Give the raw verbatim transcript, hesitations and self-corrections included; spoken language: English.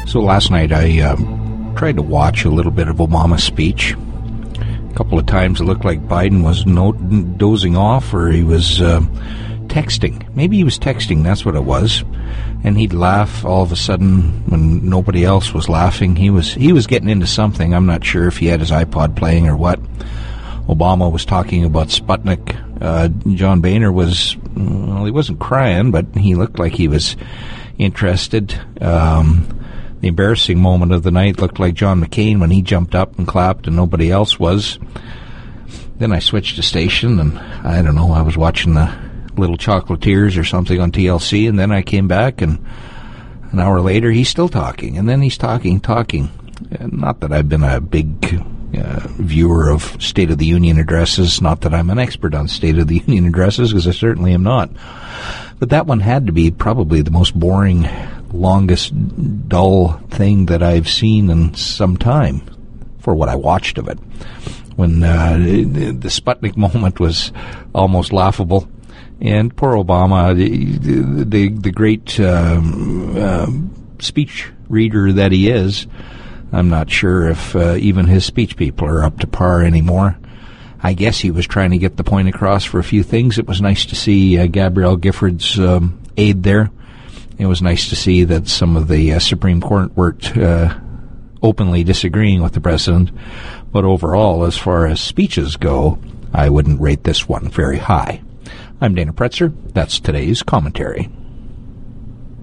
So last night I uh, tried to watch a little bit of Obama's speech. A couple of times it looked like Biden was no- dozing off, or he was uh, texting. Maybe he was texting, that's what it was. And he'd laugh all of a sudden when nobody else was laughing. He was he was getting into something. I'm not sure if he had his iPod playing or what. Obama was talking about Sputnik. Uh, John Boehner was, well, he wasn't crying, but he looked like he was interested. Um, the embarrassing moment of the night looked like John McCain when he jumped up and clapped and nobody else was. Then I switched to station, and I don't know, I was watching the Little Chocolatiers or something on T L C, and then I came back, and an hour later he's still talking, and then he's talking, talking. Not that I've been a big uh, viewer of State of the Union addresses, not that I'm an expert on State of the Union addresses, because I certainly am not. But that one had to be probably the most boring, longest, dull thing that I've seen in some time for what I watched of it. When uh, the Sputnik moment was almost laughable. And poor Obama, the the, the great um, uh, speech reader that he is, I'm not sure if uh, even his speech people are up to par anymore. I guess he was trying to get the point across for a few things. It was nice to see uh, Gabrielle Gifford's um, aide there. It was nice to see that some of the uh, Supreme Court weren't uh, openly disagreeing with the president. But overall, as far as speeches go, I wouldn't rate this one very high. I'm Dana Pretzer. That's today's commentary.